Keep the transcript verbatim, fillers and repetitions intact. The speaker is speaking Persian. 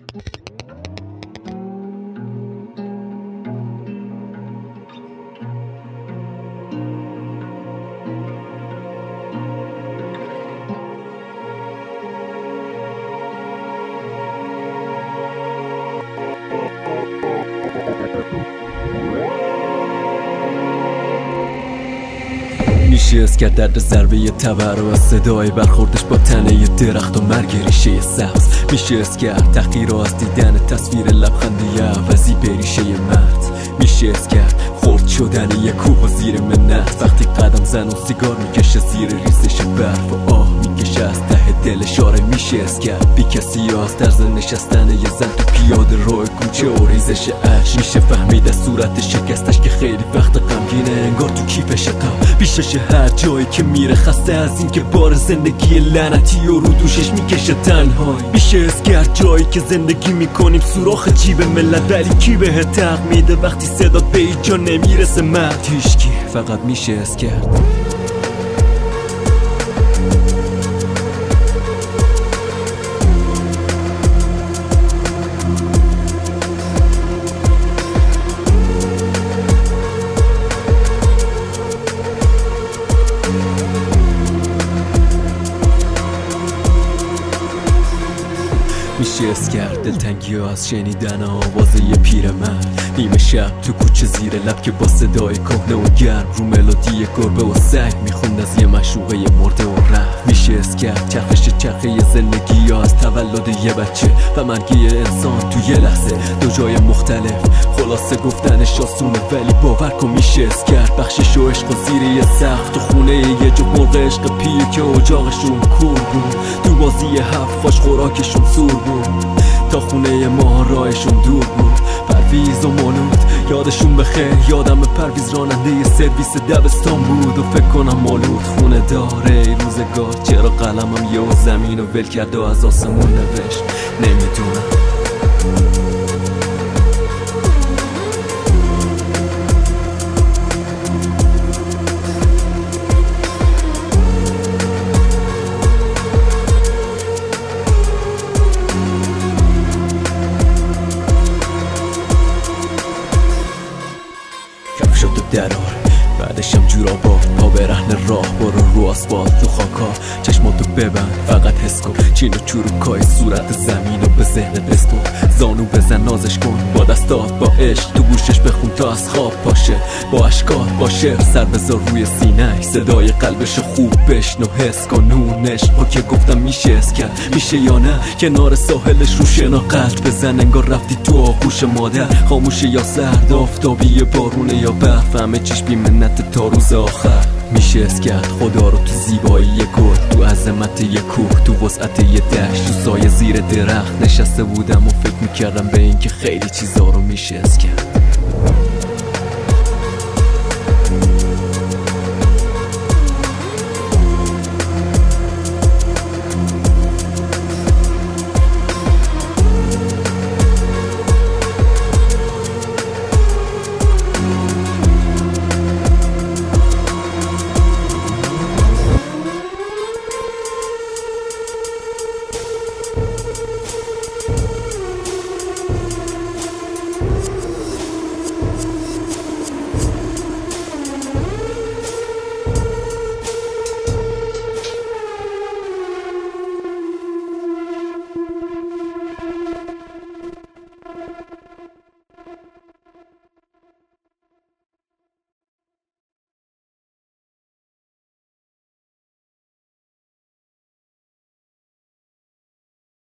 میشه از کرد درد ضربه ی تبر و صدای برخوردش با تنه ی درخت و مرگ ریشه ی سبز. میشه از کرد تحقیر از دیدن تصویر لبخندی ی عوضی به ریشه ی مرد. میشه از کرد خورد شدن ی کوه و زیر منت وقتی قدم زن و سیگار میکشه زیر ریزش برف و آه میکشه از ته دلش. آره میشه از کرد بی کسی از طرز نشستن ی زن تو پیاده رو کوچه و ریزش عشق. میشه فهمید از صورت شکستش که خیلی وقت غمگینه انگار تو کیفش قم پیشش هر جایی که میره خسته از این که بار زندگی لعنتی و رو دوشش میکشه تنهایی. میشه از کرد جایی که زندگی میکنیم سوراخ جیب ملت ولی کی بهت تق میده وقتی صدات به هیچ جا نمیرسه مرد هیچکی. فقط میشه از کرد. میشه از کرد دلتنگی ها از شنیدن آوازه ی پیرمرد نیمه شب تو کوچه زیر لب که با صدای کهنه و گرم رو ملودی گربه و سگ میخوند از یه معشوقه ی مرده و رفت. میشه از کرد چرخش چرخه ی زندگی ها از تولد یه بچه و مرگ ی انسان تو یه لحظه دو جای مختلف. خلاصه گفتنش آسونه ولی باور کن میشه از کرد بخشش و عشق و زیر یه سقف تو خونه یه جو مرغ عشق پیه که اجاقشون کور بود تو بازی هفت فاش خوراکشون سور بود تا خونه ما راهشون دور بود. پرویز و مولود یادشون بخیر یادم پرویز راننده ی سرویس دبستان بود و فکر کنم مولود خونه داره ای روزگار چرا قلمم یه زمین و ول کرد و از آسمون نوشت نمیدونم. شد و درار بعدشم جورابا پا به رهن راه برو رو آسفالت رو خاکا چشماتو ببند فقط حس کن چین و چروکای صورت زمین و به ذهنت بسپر زانو بزن نازش کن با دستات با عشق تو گوشش بخون تا از خواب پاشه با اشکال با شعر سر بذار روی سینه‌اش صدای قلبش خوب بشنو حس کن نونش با که گفتم میشه از کرد میشه یا نه کنار ساحلش رو شنا قلب بزن انگار رفتی تو آغوش مادر خاموشه یا سرد آفتابی بارونه یا برف همه چیش بی منت تا روز آخر. میشه از کرد خدا رو تو زیبایی ی گل تو عظمت ی کوه تو وسعت ی دشت تو سایه زیر درخت نشسته بودم و فکر میکردم به این که خیلی چیزا رو میشه از کرد.